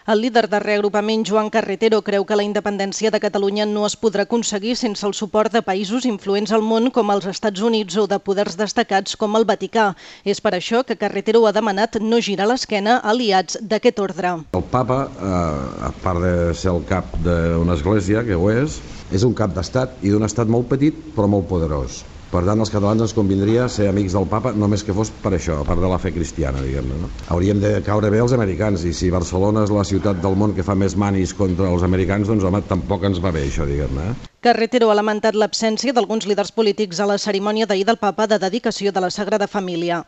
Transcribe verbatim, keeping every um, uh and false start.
El líder de Reagrupament, Joan Carretero, creu que la independència de Catalunya no es podrà aconseguir sense el suport de països influents al món com els Estats Units o de poders destacats com el Vaticà. És per això que Carretero ha demanat no girar l'esquena a aliats d'aquest ordre. El papa, a part de ser el cap d'una església, que ho és, és un cap d'estat i d'un estat molt petit però molt poderós. Per tant, als catalans ens convindria ser amics del papa només que fos per això, a part de la fe cristiana, diguem-ne. No? Hauríem de caure bé els americans, i si Barcelona és la ciutat del món que fa més manis contra els americans, doncs home, tampoc ens va bé això, diguem-ne. Carretero ha lamentat l'absència d'alguns líders polítics a la cerimònia d'ahir del papa de dedicació de la Sagrada Família.